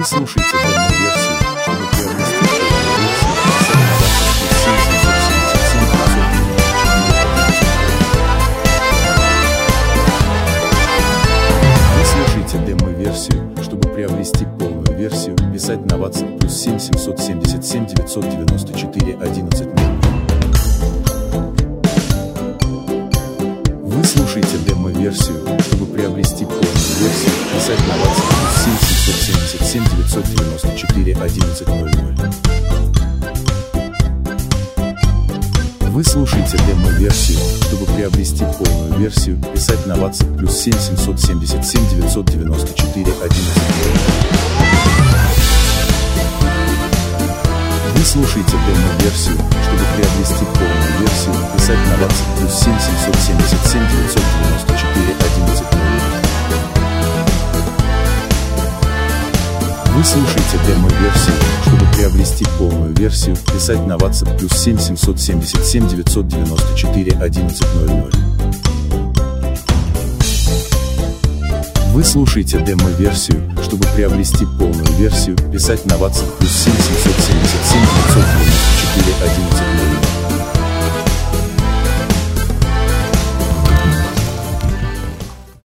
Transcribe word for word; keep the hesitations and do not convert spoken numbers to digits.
Вы слушаете демо-версию, чтобы приобрести Вы слушаете демо-версию, чтобы приобрести полную версию, писать на WhatsApp плюс семь семьсот семьдесят семь девятьсот девяносто четыре одиннадцать ноль. Вы слушаете демо-версию, чтобы приобрести полную версию, писать на WhatsApp плюс семь семьсот семьдесят семь девятьсот девяносто четыре одиннадцать ноль ноль. Вы слушаете демо-версию, чтобы приобрести полную версию, писать на WhatsApp плюс семь семьсот семьдесят семь девятьсот девяносто четыре одиннадцать ноль. Вы слушаете демо-версию, чтобы приобрести полную версию, писать на WhatsApp плюс семь семьсот семьдесят семь девятьсот девяносто четыре одиннадцать ноль. Вы слушаете демо-версию, чтобы приобрести полную версию, писать на WhatsApp плюс семь семьсот семьдесят семь девятьсот девяносто четыре одиннадцать ноль ноль. Вы слушаете демо-версию, чтобы приобрести полную версию, писать на WhatsApp плюс семь семьсот семьдесят